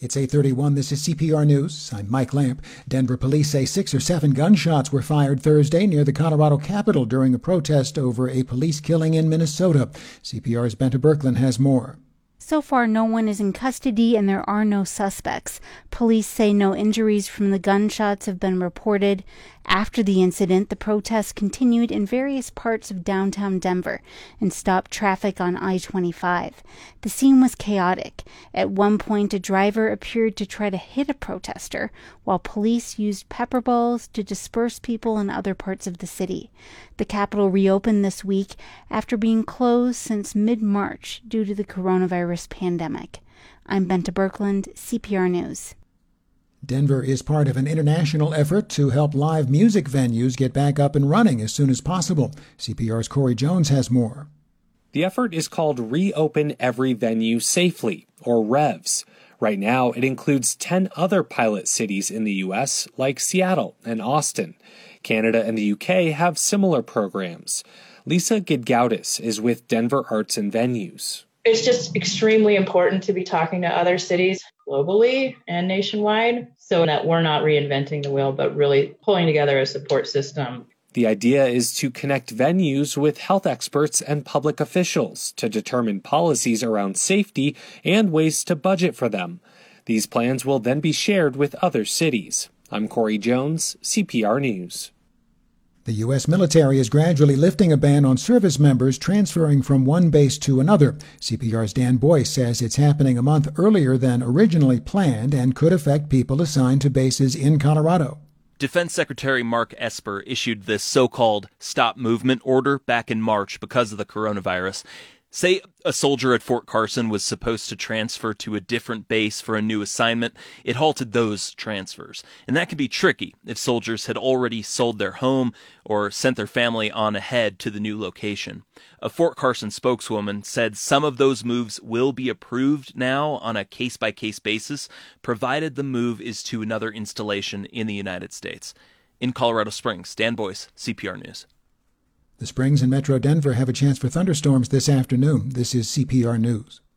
It's 8:31. This is CPR News. I'm Mike Lamp. Denver police say 6 or 7 gunshots were fired Thursday near the Colorado Capitol during a protest over a police killing in Minnesota. CPR's Benta Birkeland has more. So far, no one is in custody and there are no suspects. Police say no injuries from the gunshots have been reported. After the incident, the protests continued in various parts of downtown Denver and stopped traffic on I-25. The scene was chaotic. At one point, a driver appeared to try to hit a protester, while police used pepper balls to disperse people in other parts of the city. The Capitol reopened this week after being closed since mid-March due to the coronavirus pandemic. I'm Benta Birkeland, CPR News. Denver is part of an international effort to help live music venues get back up and running as soon as possible. CPR's Corey Jones has more. The effort is called Reopen Every Venue Safely, or REVS. Right now, it includes 10 other pilot cities in the U.S., like Seattle and Austin. Canada and the UK have similar programs. Lisa Gidgaudis is with Denver Arts and Venues. It's just extremely important to be talking to other cities globally and nationwide so that we're not reinventing the wheel, but really pulling together a support system. The idea is to connect venues with health experts and public officials to determine policies around safety and ways to budget for them. These plans will then be shared with other cities. I'm Corey Jones, CPR News. The U.S. military is gradually lifting a ban on service members transferring from one base to another. CPR's Dan Boyce says it's happening a month earlier than originally planned and could affect people assigned to bases in Colorado. Defense Secretary Mark Esper issued this so-called stop movement order back in March because of the coronavirus. Say a soldier at Fort Carson was supposed to transfer to a different base for a new assignment. It halted those transfers. And that can be tricky if soldiers had already sold their home or sent their family on ahead to the new location. A Fort Carson spokeswoman said some of those moves will be approved now on a case-by-case basis, provided the move is to another installation in the United States. In Colorado Springs, Dan Boyce, CPR News. The Springs and Metro Denver have a chance for thunderstorms this afternoon. This is CPR News.